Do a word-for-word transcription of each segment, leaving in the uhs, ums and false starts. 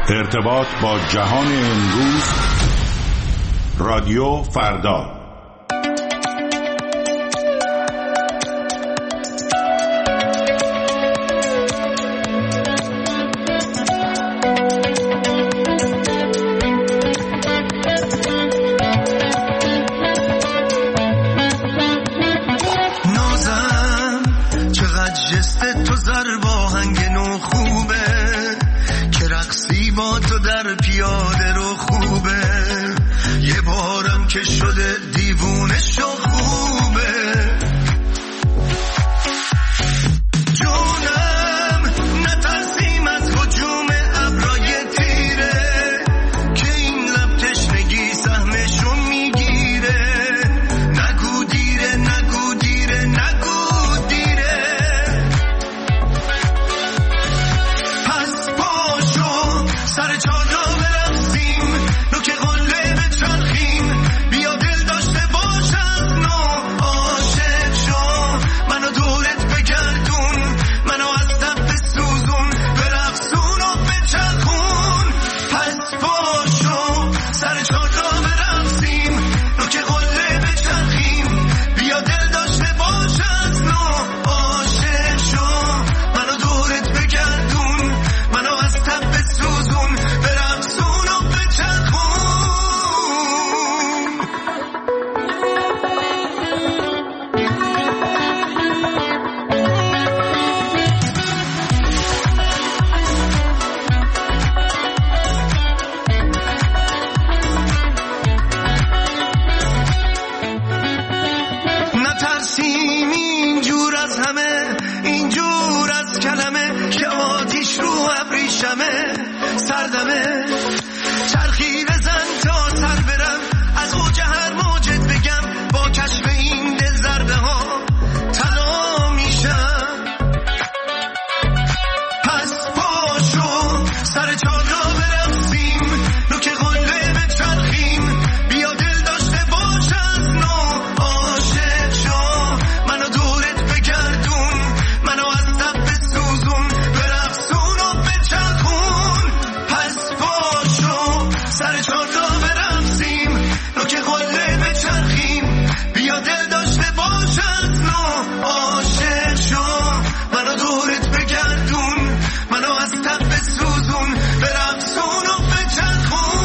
ارتباط با جهان امروز، رادیو فردا. نازم چقدر جست تو زرباهنگ نو خوبه که رقصی با تو در پیاده رو خوبه، یه بارم که شده دیوونه شو خوبه. جونم نترسیم از هجوم ابرای تیره که این لب تشنگی سهمشو میگیره. نگو دیره نگو دیره نگو دیره، پس پاشو سر چادر برقصیم، نوک قله بچرخیم، بیا دل داشته باش از نو عاشق شو، منو دورت بگردون، منو از تب بسوزون، برقصون و بچرخون. پس پاشو سر چادر برقصیم، نوک قله بچرخیم، بیا دل داشته باش از نو عاشق شو، منو دورت بگردون، منو از تب بسوزون، برقصون و بچرخون. نترسیم اینجور از همه، اینجور از کلمه که آتیش رو ابریشمه، سردمه چرخی بزن تا سر برم، از اوج هر موجت بگم، با کشف این دل ضربه ها تلا میشم. پس پاشو سر چادر برقصیم، نوک قله بچرخیم، بیا دل داشته باش از نو عاشق شو، منو دورت بگردون، منو از تب بسوزون، برقصون و بچرخون. پس پاشو سر چادر برقصیم، نوک قله بچرخیم، بیا دل داشته باش از نو عاشق شو، منو دورت بگردون، منو از تب بسوزون، برقصون و بچرخون.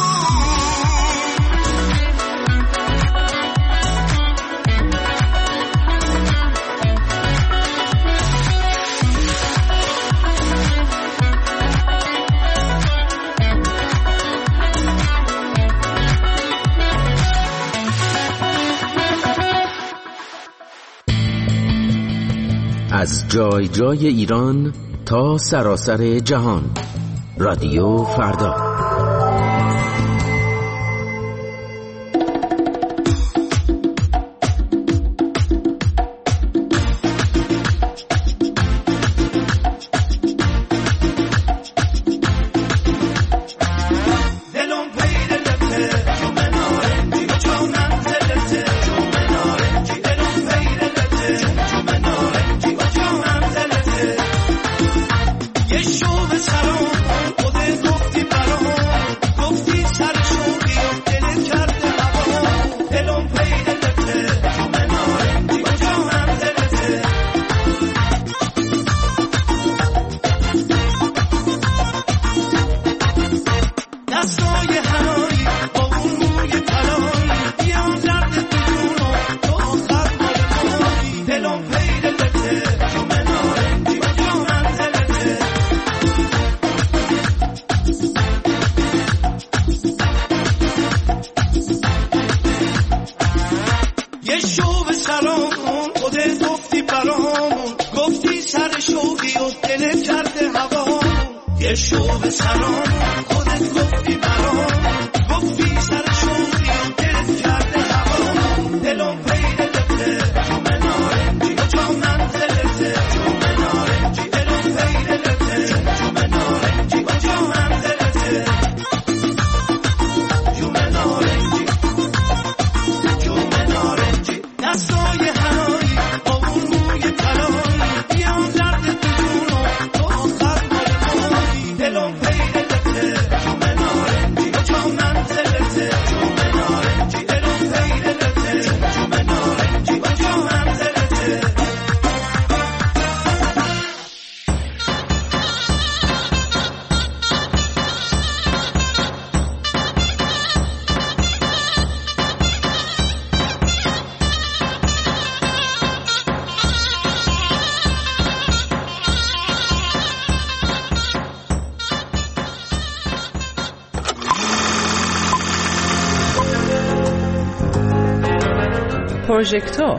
از جای جای ایران تا سراسر جهان، رادیو فردا. دلم پیدا پروژکتور.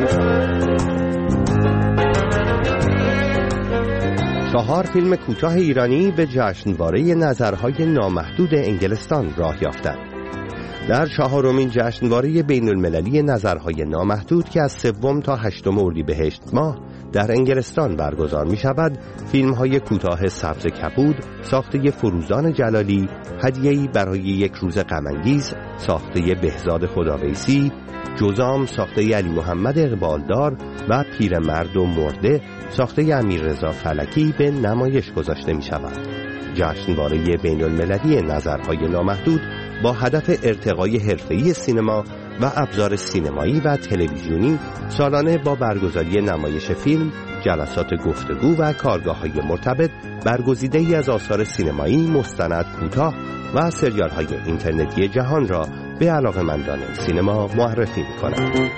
چهار فیلم کوتاه ایرانی به جشنواره نظرهای نامحدود انگلستان راه یافتند. در چهارمین جشنواره بین المللی نظرهای نامحدود که از سوم تا هشتم اردیبهشت ماه در انگلستان برگزار می شود، فیلم های کوتاه سبز کبود ساخته فروزان جلالی، هدیه‌ای برای یک روز غم‌انگیز ساخته بهزاد خداویسی، جزام ساخته علی محمد اقبالدار و پیرمرد و مرده ساخته امیررضا فلکی به نمایش گذاشته می شود. جشنواره بین المللی نظرهای نامحدود با هدف ارتقای حرفه‌ای سینما و ابزار سینمایی و تلویزیونی سالانه با برگزاری نمایش فیلم، جلسات گفتگو و کارگاه‌های مرتبط برگزیده‌ای از آثار سینمایی، مستند، کوتاه و سریال‌های اینترنتی جهان را به علاقه‌مندان سینما معرفی می‌کند.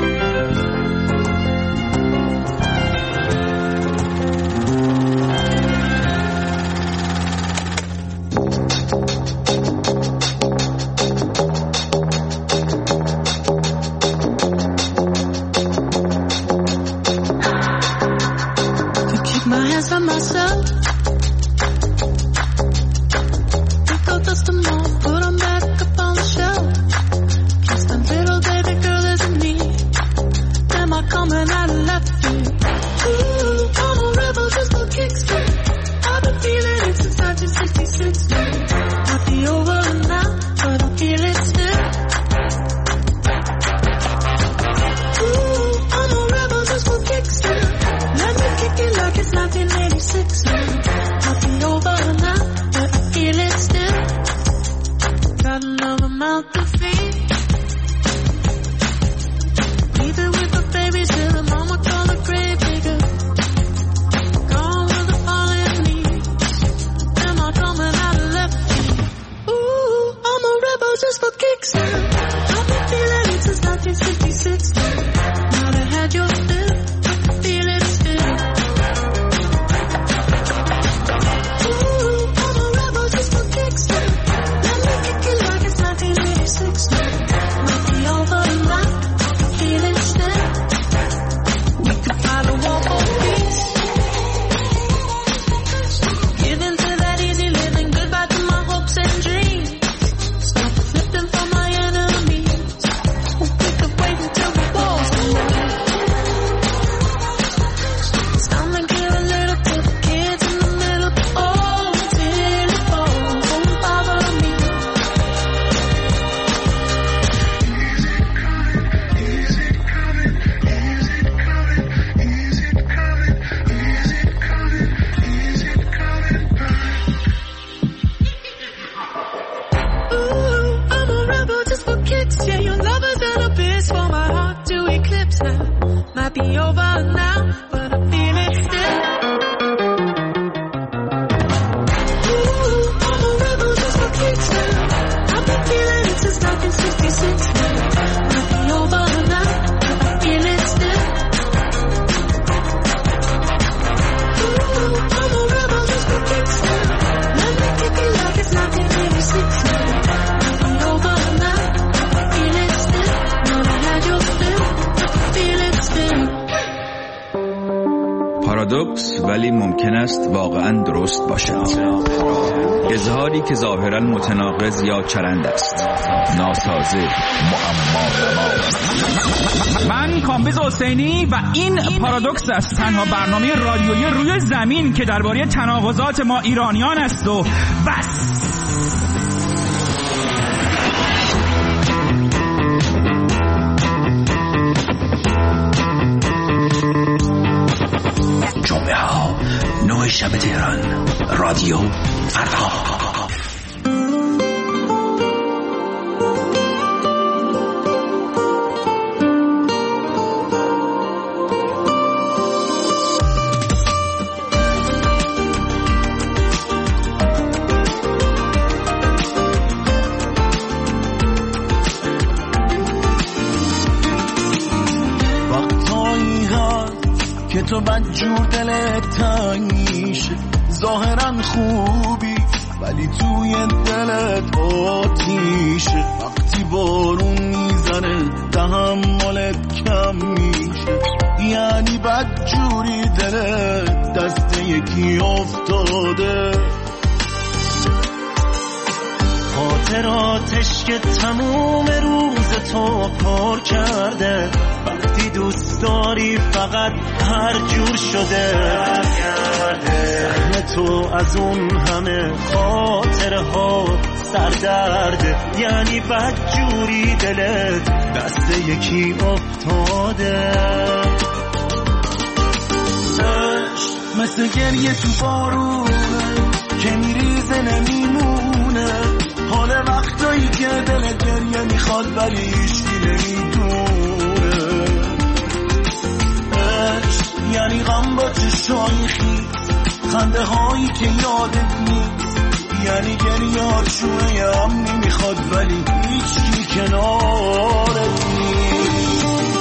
پارادوکس ولی ممکن است واقعا درست باشد. اظهاری که ظاهرا متناقض یا چرند است، ناسازه، معما. من کامبیز حسینی و این پارادوکس است، تنها برنامه رادیویی روی زمین که درباره تناقضات ما ایرانیان است و بس. جمعه ها نه شب تهران، رادیو فردا. تو بدجور دلت تنگ میشه، ظاهرا خوبی ولی توی دلت آتیشه. وقتی بارون میزنه تحملت کم میشه، یعنی بدجوری دلت دست یکی افتاده. خاطراتش که تموم روز تو پر کرده، وقتی دوست داری فقط هر جور شده. ذهن تو از اون همه خاطرها سردرده، یعنی بدجوری دلت دست یکی افتاده. مثل گریه تو بارونه که میریزه نمیمونه، حال وقتایی که دل گریه میخواد ولی هیچکی نمیدونه. عشق یعنی غم با چشای خیز، خنده هایی که یادت نیست، یعنی گریه ها چونه امنی میخواد ولی هیچکی کنارت نیست.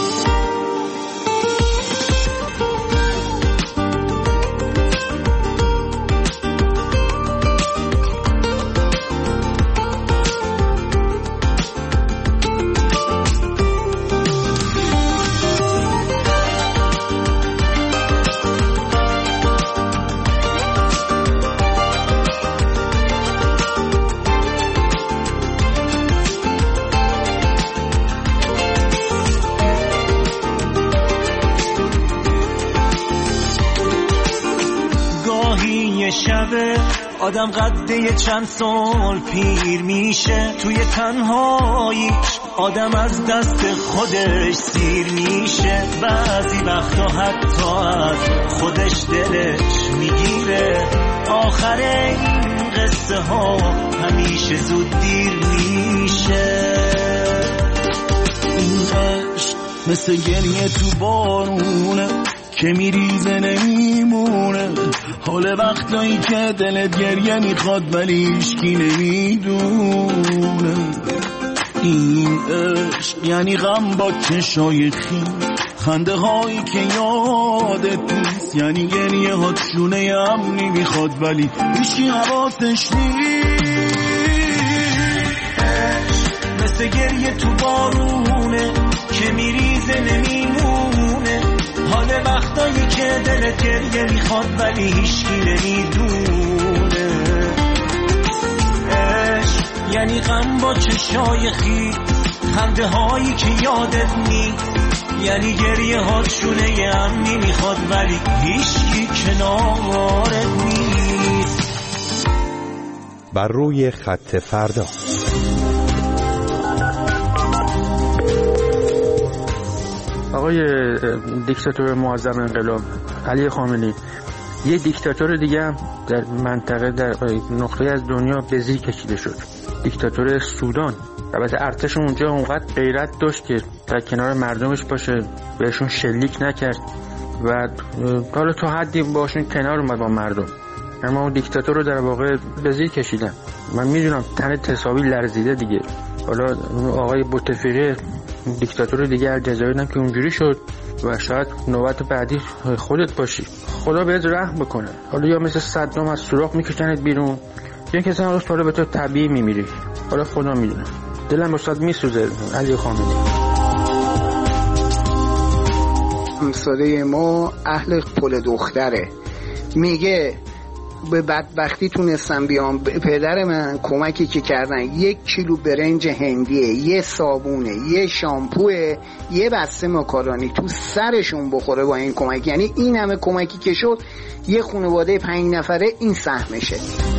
شبه آدم قده چند سال پیر میشه، توی تنهاییش آدم از دست خودش سیر میشه. بعضی وقتا حتی از خودش دلش میگیره، آخر این قصه ها همیشه زود دیر میشه. این عشق مثل گریه تو بارونه که میریزه نمیمونه، حال وقتایی که دلت گریه میخواد ولی هیچکی نمیدونه. این عشق یعنی غم با چشای خیز، خنده هایی که یادت نیست، یعنی گریه ها چونه امنی میخواد ولی هیچکی حواسش نیست. عشق مثل گریه تو بارونه که میریزه نمیمونه، حال وقتایی که دلت گریه میخواد ولی هیچکی نمیدونه. عشق یعنی غم با چشای خیز، خنده هایی که یادت نیست، یعنی گریه ها چونه امنی میخواد ولی هیچکی کنارت نیست. بر روی خط فردا. آقای دیکتاتور معظم انقلاب علی خامنه‌ای، یه دیکتاتور دیگه هم در منطقه در نقطه از دنیا به زیر کشیده شد، دیکتاتور سودان. البته ارتش اونجا اونقدر غیرت داشت که در کنار مردمش باشه، بهشون شلیک نکرد و حالا تا حدی باشون کنار اومد با مردم، اما اون دیکتاتور رو در واقع به زیر کشیدن. من میدونم تن تصاوی لرزیده دیگه. حالا آقای بوتفیقی دیکتاتور دیگه الجزایر هم که اونجوری شد و شاید نوبت بعدی خودت باشی، خدا بهت رحم بکنه. حالا یا مثل صدام از سوراخ میکشنت بیرون، یا کسی هم روز به تو طبیعی میمیری. حالا خدا میدونه. دلم واسات میسوزه علی خامنه‌ای. همسایه ما اهل پل دختره، میگه به بدبختی تونستم بیام. پدر من کمکی که کردن یک کیلو برنج هندیه، یه صابونه، یه شامپوه، یه بسته ماکارونی تو سرشون بخوره با این کمک. یعنی این همه کمکی که شد یه خانواده پنج نفره این سهمشه.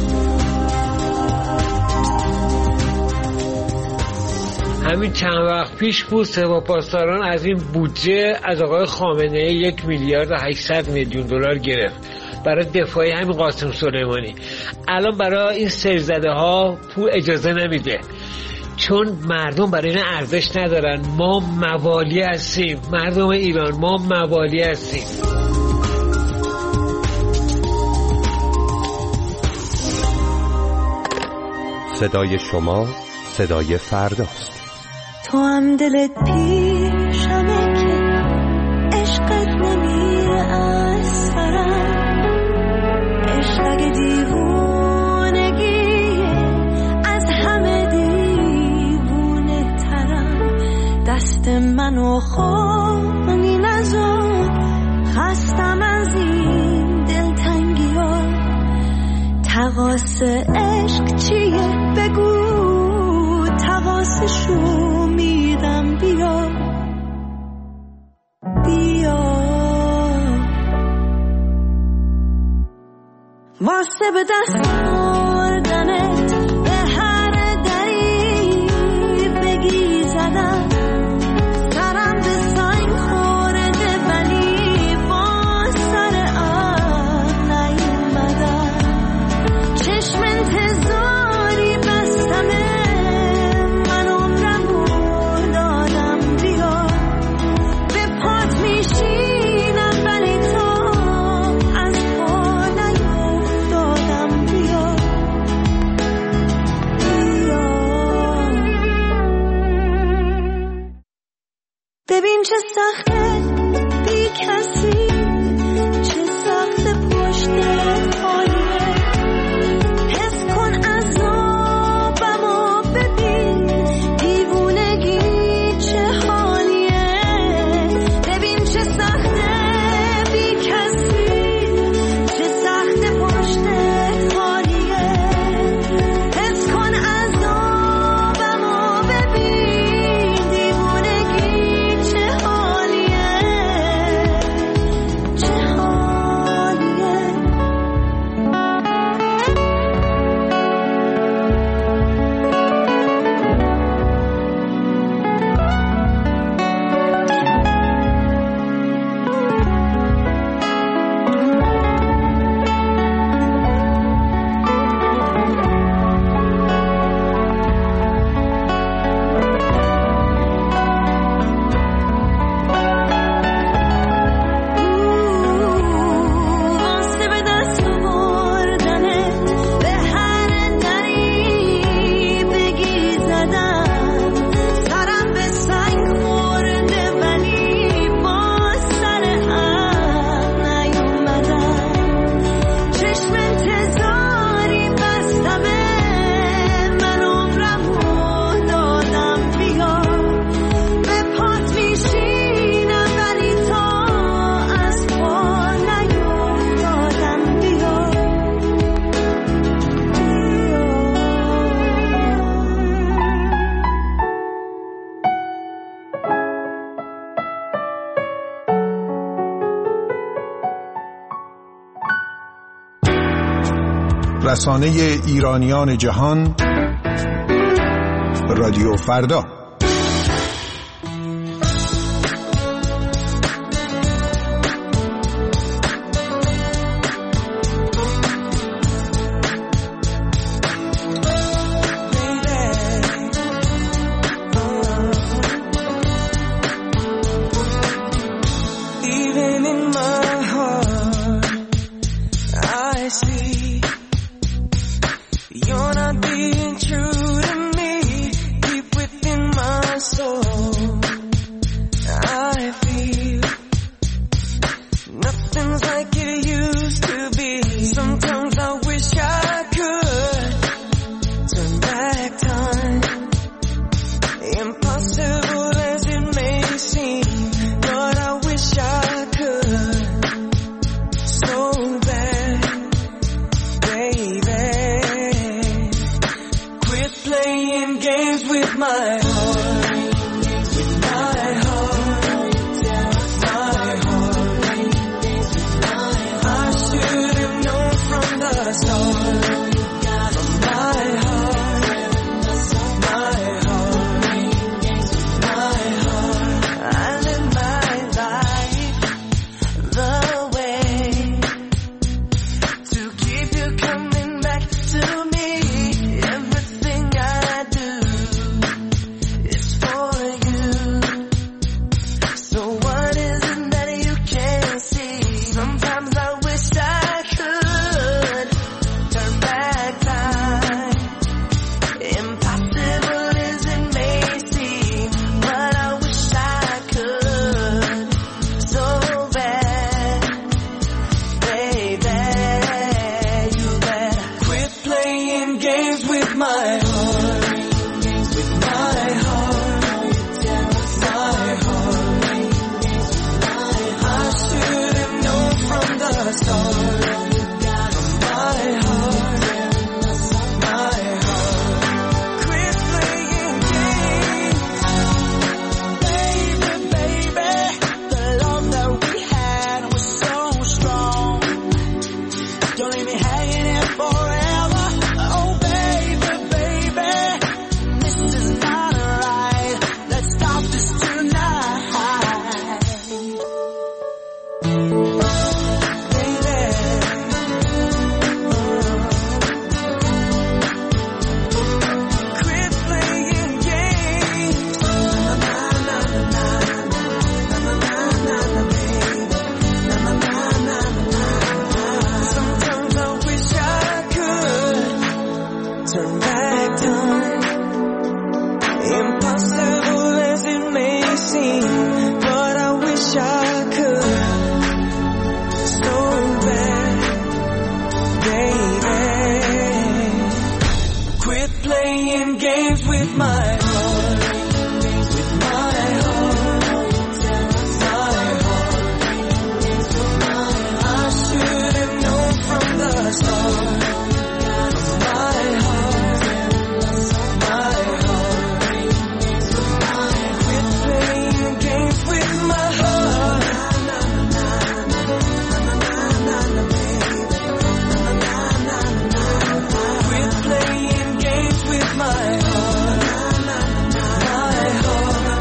همین چند وقت پیش بود سپاه پاسداران از این بودجه از آقای خامنه‌ای یک میلیارد و هشتصد میلیون دلار گرفت برای دفاعی همین قاسم سلیمانی. الان برای این سرزده ها پول اجازه نمیده، چون مردم برای این ارزش ندارن. ما موالی هستیم، مردم ایران ما موالی هستیم. صدای شما صدای فرداست. تو هم دلت پیشمه که عشقت نمیره از سرم، عشق اگه دیوونگی منو خامی نذار، خستم از این دلتنگی ها. تقاص عشق چیه بگو، تقاصشو میدم. بیا بیا واسه به دست آوردنت به هر دری بگی زدم. سرم به سنگ خورده ولی با سر آب نیومدم. چشم انتظاری بستمه، من عمرمو دادم. بیا به پات میشینم ولی تو از پا نیفتادم. بیا بیا ببین چه سخته بی کسی، چه سخته پشتت خالیه. حس کن عذابمو ببین، دیوونگی چه حالیه. ببین چه سخته بی کسی، چه سخته پشتت خالیه. حس کن عذابمو ببین، دیوونگی چه حالیه، چه حالیه. واسه به دست آوردنت به هر دری بگی زدم. سرم به سنگ خورده ولی با سر هم نیومدم. چشم انتظاری بستمه، من عمرمو دادم. بیا به پات میشینم ولی تو از پا نیفتادم. بیا رسانه ایرانیان جهان، رادیو فردا. Even in my heart, I see you're not being true to me. Deep within my soul, I feel nothing's like it used to be. Sometimes I wish I could turn back time. Impossible as it may seem, but I wish I could so bad, baby. Quit playing games with my heart, with my heart, my heart. I should have known from the start. My heart, my heart, my heart. I live my life the way to keep you coming back to me. Everything I do is for you. So what is it that you can't see? Sometimes I wish I could turn back time. Impossible as it may seem, but I wish I could so bad, baby. You better quit playing games with my heart, with my heart, my heart. games with my heart, with my heart, my heart. I should have known from the start. My heart, my heart. Quit playing games with my heart. Quit playing games with my heart. My heart,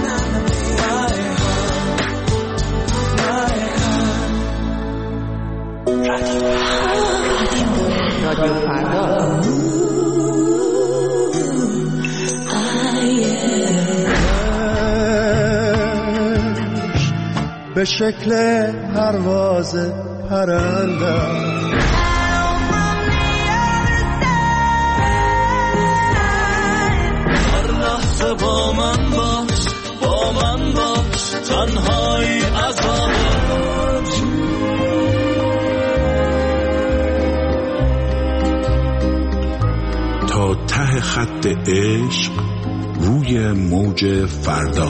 my heart, my heart. رادیو فردا. به شکل پرواز پرنده هر لحظه با من باش، با من باش، تنهایی عذابت. تا ته خط عشق روی موج فردا.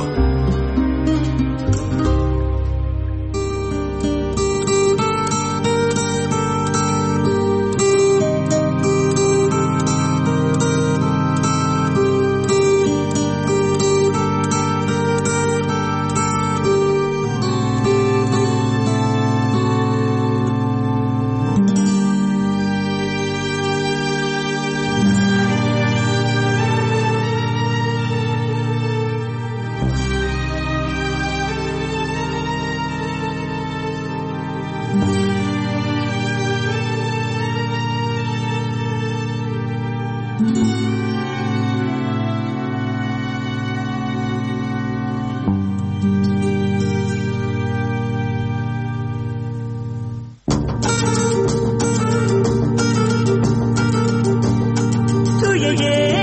توی یه